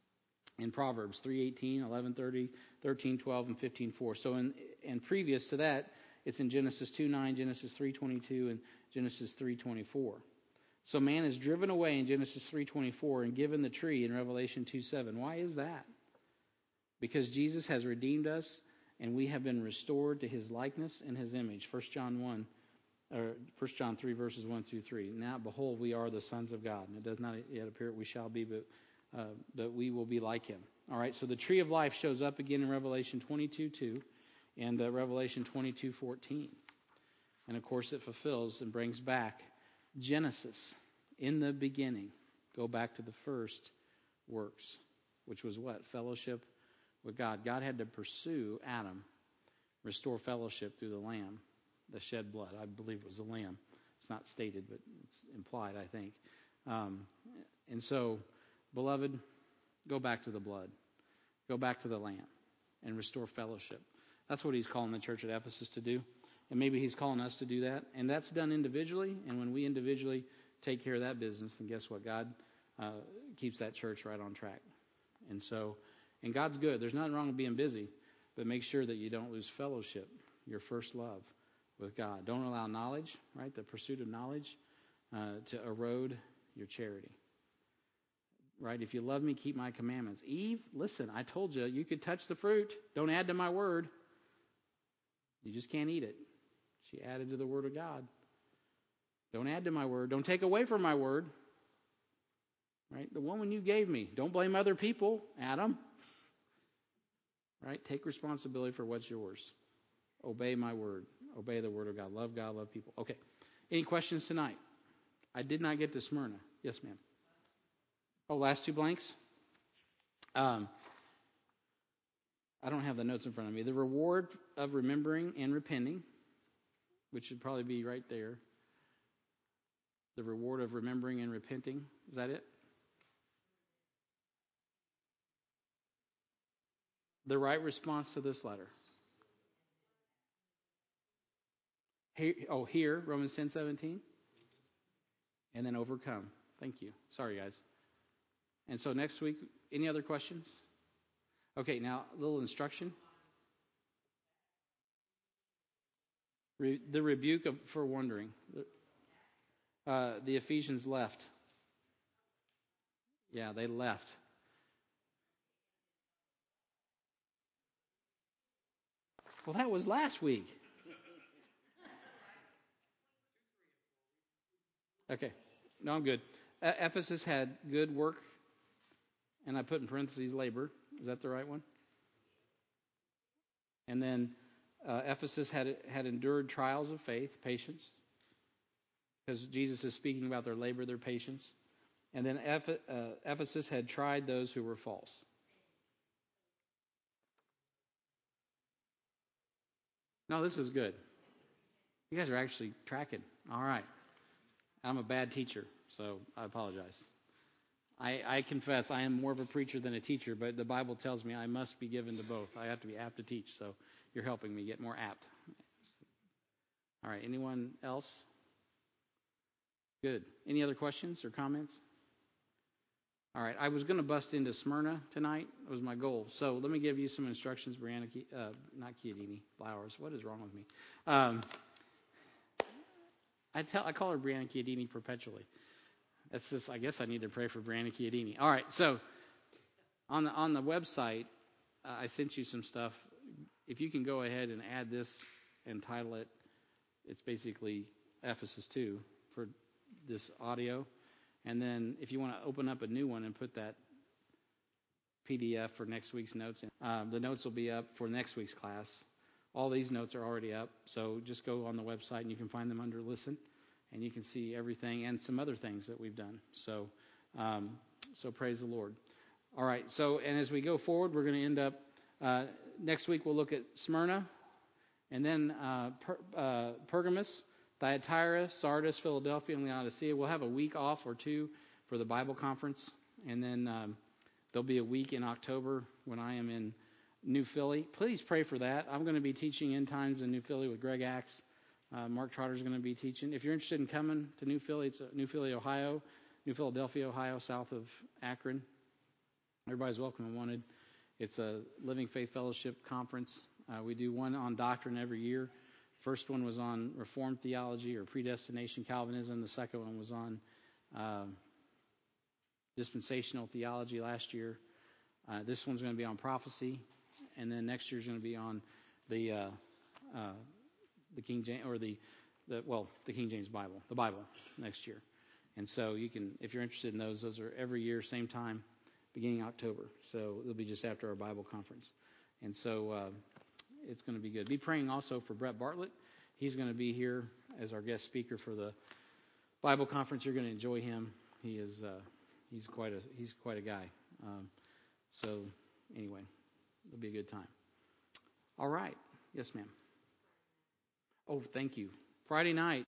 in Proverbs three eighteen, eleven thirty, thirteen twelve, and fifteen four. So in and previous to that, it's in Genesis two nine, Genesis three twenty-two, and Genesis three twenty-four. So man is driven away in Genesis three twenty-four and given the tree in Revelation two seven. Why is that? Because Jesus has redeemed us and we have been restored to his likeness and his image. First John one, or First John three verses one through three. Now behold, we are the sons of God. And it does not yet appear we shall be, but uh, but we will be like him. All right. So the tree of life shows up again in Revelation twenty-two two and uh, Revelation twenty-two fourteen. And of course, it fulfills and brings back Genesis. In the beginning, go back to the first works, which was what? Fellowship with God. God had to pursue Adam, restore fellowship through the lamb, the shed blood. I believe it was the lamb. It's not stated, but it's implied, I think. Um, and so, beloved, go back to the blood. Go back to the lamb and restore fellowship. That's what he's calling the church at Ephesus to do. And maybe he's calling us to do that. And that's done individually. And when we individually take care of that business, then guess what? God uh, keeps that church right on track. And so, and God's good. There's nothing wrong with being busy, but make sure that you don't lose fellowship, your first love with God. Don't allow knowledge, right, the pursuit of knowledge, uh, to erode your charity. Right? If you love me, keep my commandments. Eve, listen, I told you, you could touch the fruit. Don't add to my word. You just can't eat it. She added to the word of God. Don't add to my word. Don't take away from my word. Right? The woman you gave me. Don't blame other people, Adam. Right? Take responsibility for what's yours. Obey my word. Obey the word of God. Love God, love people. Okay. Any questions tonight? I did not get to Smyrna. Yes, ma'am. Oh, last two blanks? Um, I don't have the notes in front of me. The reward of remembering and repenting, which should probably be right there. The reward of remembering and repenting. Is that it? The right response to this letter. Here, oh, here, Romans ten seventeen. And then overcome. Thank you. Sorry, guys. And so next week, any other questions? Okay, now a little instruction. Re, the rebuke of, for wandering. Uh, the Ephesians left. Yeah, they left. Well, that was last week. Okay. No, I'm good. Uh, Ephesus had good work, and I put in parentheses labor. Is that the right one? And then uh, Ephesus had had endured trials of faith, patience, because Jesus is speaking about their labor, their patience. And then Eph- uh, Ephesus had tried those who were false. No, this is good. You guys are actually tracking. All right. I'm a bad teacher, so I apologize. I, I confess I am more of a preacher than a teacher, but the Bible tells me I must be given to both. I have to be apt to teach, so you're helping me get more apt. All right, anyone else? Good. Any other questions or comments? All right, I was going to bust into Smyrna tonight. That was my goal. So let me give you some instructions, Brianna, uh, not Chiodini, Flowers. What is wrong with me? Um, I tell I call her Brianna Chiodini perpetually. That's just, I guess I need to pray for Brianna Chiodini. All right, so on the on the website, uh, I sent you some stuff. If you can go ahead and add this and title it, it's basically Ephesus two for this audio. And then if you want to open up a new one and put that P D F for next week's notes in, uh, the notes will be up for next week's class. All these notes are already up, so just go on the website and you can find them under Listen. And you can see everything and some other things that we've done. So, um, so praise the Lord. All right. So, and as we go forward, we're going to end up uh, next week. We'll look at Smyrna, and then uh, per, uh, Pergamos, Thyatira, Sardis, Philadelphia, and Laodicea. We'll have a week off or two for the Bible conference, and then um, there'll be a week in October when I am in New Philly. Please pray for that. I'm going to be teaching End Times in New Philly with Greg Axe. Uh, Mark Trotter is going to be teaching. If you're interested in coming to New Philly, it's New Philly, Ohio, New Philadelphia, Ohio, south of Akron. Everybody's welcome and wanted. It's a Living Faith Fellowship conference. Uh, we do one on doctrine every year. First one was on Reformed theology or predestination Calvinism. The second one was on uh, dispensational theology last year. Uh, this one's going to be on prophecy, and then next year's going to be on the uh, uh, the King James or the, the well the King James Bible, the Bible next year. And so you can, if you're interested in those, those are every year, same time, beginning October. So it'll be just after our Bible conference, and so uh, it's going to be good. Be praying also for Brett Bartlett. He's going to be here as our guest speaker for the Bible conference. You're going to enjoy him. He is uh, he's quite a he's quite a guy. Um, so anyway, it'll be a good time. All right. Yes, ma'am. Oh, thank you. Friday night.